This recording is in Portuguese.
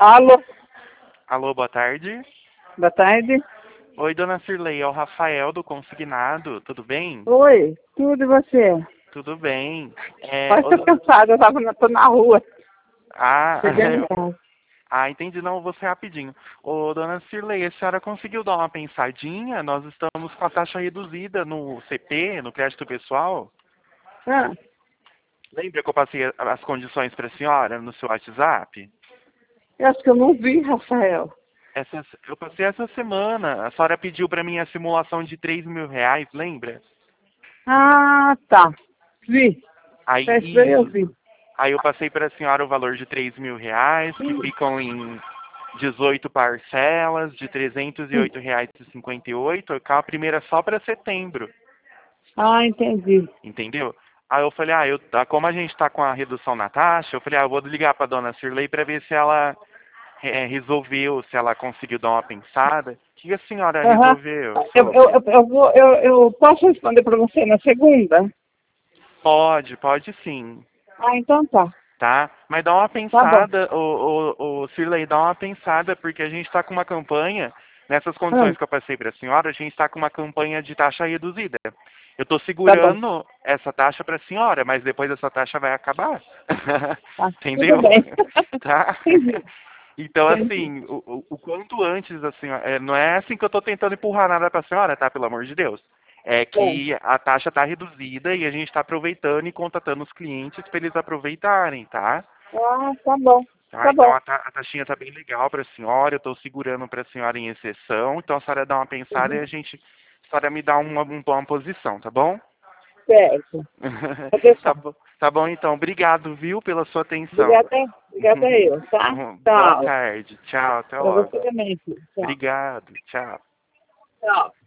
Alô, Alô, boa tarde. boa tarde. Oi, dona Cirlei, é o Rafael do Consignado, tudo bem? Oi, tudo e você? Tudo bem. Pode estar cansada, tô na rua, Ah, chegando em casa. entendi, não, vou ser rapidinho. Ô, dona Cirlei, a senhora conseguiu dar uma pensadinha? Nós estamos com a taxa reduzida no CP, no crédito pessoal. Ah, Lembra que eu passei as condições para a senhora no seu WhatsApp? eu acho que eu não vi, Rafael. Eu passei essa semana. A senhora pediu para mim a simulação de R$ 3.000, lembra? Ah, tá. Vi. Aí, Essa daí eu isso. vi. Aí eu passei para a senhora o valor de R$ 3.000, que ficam em 18 parcelas de R$ 308,58, com a primeira só para setembro, Ah, entendi. entendeu? Aí eu falei, como a gente está com a redução na taxa, eu falei, eu vou ligar para dona Cirlei para ver se ela resolveu, se ela conseguiu dar uma pensada. O que a senhora Aham. resolveu sobre? Eu posso responder para você na segunda? Pode sim. Ah, então tá. Tá? Mas dá uma Tá bom. pensada, o Cirlei, dá uma pensada, porque a gente está com uma campanha, nessas Ah, condições que eu passei para a senhora, a gente está com uma campanha de taxa reduzida. Eu estou tá bom. segurando essa taxa para a senhora, mas depois essa taxa vai acabar. Tá, tudo Entendeu? bem. Tá? Entendi. Então, Entendi. assim, o quanto antes, assim, não é assim que eu estou tentando empurrar nada para a senhora, tá? Pelo amor de Deus. É É. que a taxa está reduzida e a gente está aproveitando e contatando os clientes para eles aproveitarem, tá? Ah, tá bom. Tá, Tá então bom. a taxinha tá bem legal para a senhora, eu estou segurando para a senhora em exceção, então a senhora dá uma pensada e Uhum. a senhora me dá uma posição, tá bom? Certo. Pode deixar. Tá bom então, obrigado, viu, pela sua atenção. Obrigada eu, tá? Boa Tchau. tarde, tchau, até Para logo. você também, filho. Tchau. Obrigado, tchau. Tchau.